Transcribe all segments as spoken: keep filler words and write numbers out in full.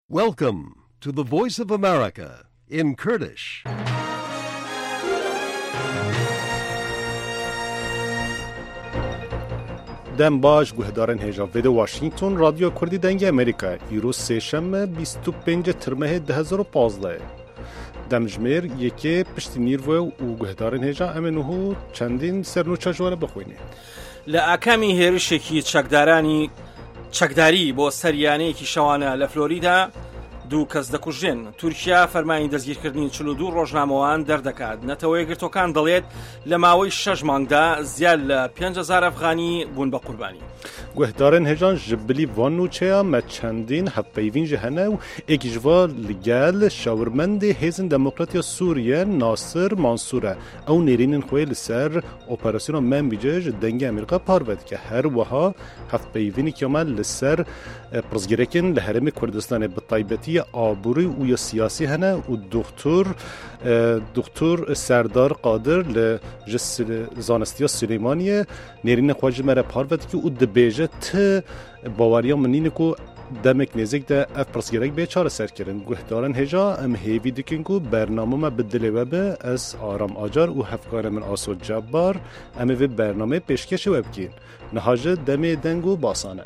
Welcome to the Voice of America in Kurdish. دم باش گوهدارن هجا ویدو واشنگتن رادیو کردی دنگ امریکا ایرو سهشنبه بیست و پنج ترمه ده هزار و پانزده دم جمیر یکی پشتی نیرو و گوهدارن هجا امنوهو چندین سرنوچا جواره بخوینه لأکامی هێرشێکی چەکدارانی چەکداری بۆ سەریانەیەکی شەوانە لە فلۆریدا دوو کەس دەکوژێن. تورکیا فەرمانی دەستگیرکردنی چل و دوو ڕۆژنامەوان دەردەکات. نەتەوەی گرتوەکان دەڵێت لە ماوەی شەش مانگدا زیاد لە پێنج هەزار ئەفغانی بوون بە قوربانی. گوهدارن هجان جبلی وانوچیا ما چندین هفپیوین جهنه و ایکی جوا لگل شاورمند هیزن دموکراتیا سوریه ناصر منصوره او نیرینن خوی لسر اپراسیون من بیجه دنگ امریکا پارود که هر وها هفپیوینی که من لسر پرزگیرکن لحرم کردستان بطایبتی آبوری و یا سیاسی هنه و دکتر دکتر سردار قادر لجس زانستیا سلیمانیه نیرین خواجه مره پارود که او دبیجه ت باوریا منینه که دمک نزدیک ده اف پرسگرک به چهار سر کردن گهدارن هجا ام هیوی دکن که برنامه ما بدل وبه از آرام آجار و هفکار من آسود جبار ام وی برنامه پیشکش وبکین نهاجه دم دنگو باسانه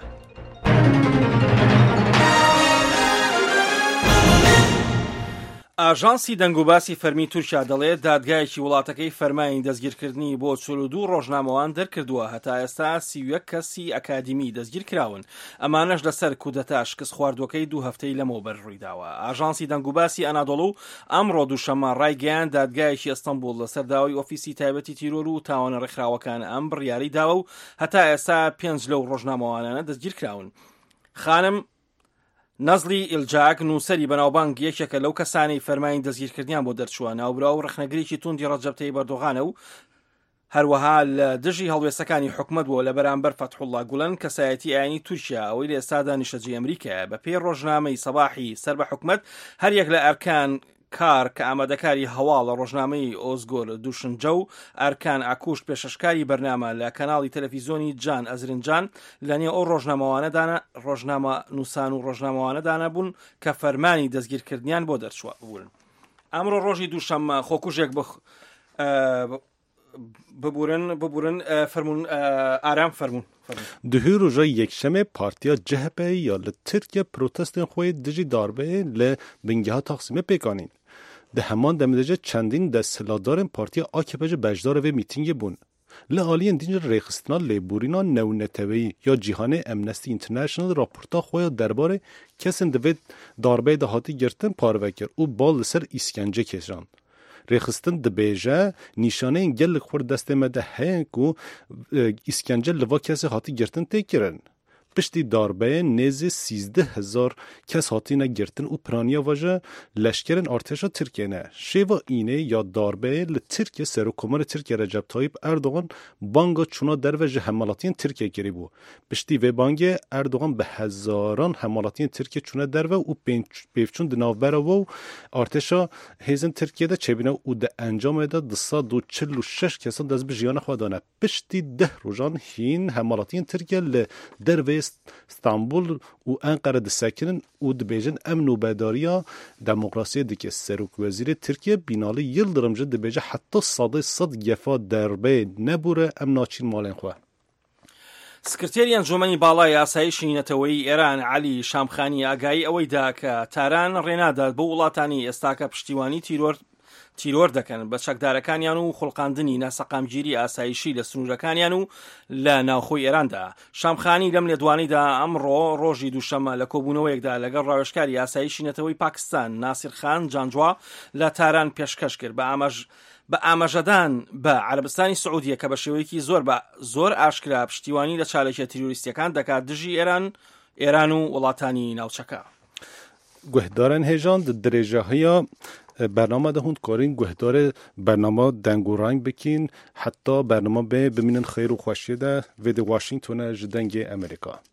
ئاژانسی دەنگوباسی فەرمی تورکیا دەڵێت دادگایەکی وڵاتەکەی فەرمانی دەستگیرکردنی بۆ چل و دوو ڕۆژنامەوان دەرکردووە. هەتا ئێستا سی و یەک کەسی ئەکادیمی دەستگیر کراون. ئەمانەش لەسەر کودەتا شکست خواردوەکەی دوو هەفتەی لەمەوبەر ڕوویداوە. ئاژانسی دەنگوباسی ئەنادۆڵو ئەمڕۆ دووشەممە ڕایگەیاند دادگایەکی ئەستەمبوڵ لەسەر داوای ئۆفیسی تایبەتی تیرۆر و تاوانە ڕێکخراوەکان ئەم بڕیاری داوە و هەتا ئێستا پێنج لەو ڕۆژنامەوانانە دەستگیر کراون. خانم نەزلی ئیلجاک نووسەری بەناوبانگ یەکێکە لەو کەسانی فەرمانی دەستگیرکردنیان بۆ دەرچووە. ناوبراو و ڕەخنەگرێکی توندی ڕەجەب تەیب ئەردۆغانە و هەروەها لە دژی هەڵوێستەکانی حکومەت بووە لە بەرامبەر فەتحوڵڵا گوڵەن کەسایەتی ئاینی تورکیا ئەوەی لە ئێستادا نیشتەجێی ئەمریکایە. بە پێی ڕۆژنامەی سەباحی سەر بە حکومەت هەر یەک لە ئەرکان کار کە ئامادەکاری هەواڵ لە ڕۆژنامەی ئۆزگۆر دووشنجە و ئەرکان ئاکوشت پێشەشکاری بەرنامە لە کەناڵی تەلەڤیزۆنی جان ئەزرنجان لەنێ ئەو ڕۆژنامەوانەدانە ڕۆژنامە نووسان و ڕۆژنامەوانەدانە بوون کە فەرمانی دەستگیرکردنیان بۆ دەرچووە بوون. ئەمڕۆ ڕۆژی دووشەممە خۆکوژێک بخ ببورن ببورن فرمون آرام فرمون دهی روزا یک شنبه پارتیا جهپه یا لترکیه پروتستن خوی دجی داربه ل بنگه ها تقسیم پیکانین. ده همان دمیدجه چندین دستلادارن پارتیا آکپج بجدار و میتینگ بون. لعالی دینج ریخستنا لیبورینا نونتوی یا جهان امنستی اینترنشنال راپورتا خوی درباره کسین دوید داربه دهاتی گرتن پاروکر او بال سر اسکنجه کشان. ریخستن دبیجه نشانه این گل خورد دسته مده هنگ و اسکنجه لوا کسی هاتی گرتن تکرن. پشتی داربه نیز سیزده هزار کس هاتی نگرتن و پرانیا واجه لشکرن ارتشا ترکیه نه. شیوا اینه یا داربه لترکیه سروکمار ترکیه رجب طایب اردوغان بانگا چونا در وجه حملاتین ترکیه گری بو. پشتی و بانگ اردوغان به هزاران حملاتین ترکیه چونا در و او پیفچون دناوبر و ارتشا هیزن ترکیه ده چبینه و ده انجام ده دسا دو چل و شش کسان دست به جیان خوادانه. پشتی ده روزان هین حملاتین ترکیه ل در استانبول و انقره دسکنن و دبیجن امن و بیداریا دموکراسی دیگه سروک وزیر ترکیه بینالی یلدرم جد دبیجه حتی صد صد گفا دربه نبوره ام ناچین مالین خواه. سکرتێری ئەنجومەنی باڵای ئاسایشی نەتەوەی ئێران عەلی شامخانی ئاگایی ئەوەی دا کە تاران ڕێنادات بۆ وڵاتانی ئێستاکە پشتیوانی تیرۆر تیرۆر دەکەن بە چەکدارەکانیان و خوڵقاندنی ناسەقامگیری ئاسایشی لە سنوورەکانیان و لە ناوخۆی ئێراندا. شامخانی لەم لێدوانیدا ئەمڕۆ ڕۆژی دووشەممە لە کۆبوونەوەیەکدا لەگەڵ ڕاوێژکاری ئاسایشی نەتەوەی پاکستان ناسیرخان جانجوا لە تاران پێشکەش کرد بە ئاماژ بە ئاماژەدان بە عەرەبستانی سعودیە کە بە شێوەیەکی زۆر بە زۆر ئاشکرا پشتیوانی لە چالێکیە تیرۆریستیەکان دەکات دژی ئێران ئێران و وڵاتانی ناوچەکە. گوهدارن هێژان درێژەهەیە برنامه ده هند کارین گهدار برنامه دنگو رنگ بکین حتی برنامه به بمینن خیر و خوشیده وید واشنگتن جدنگ امریکا.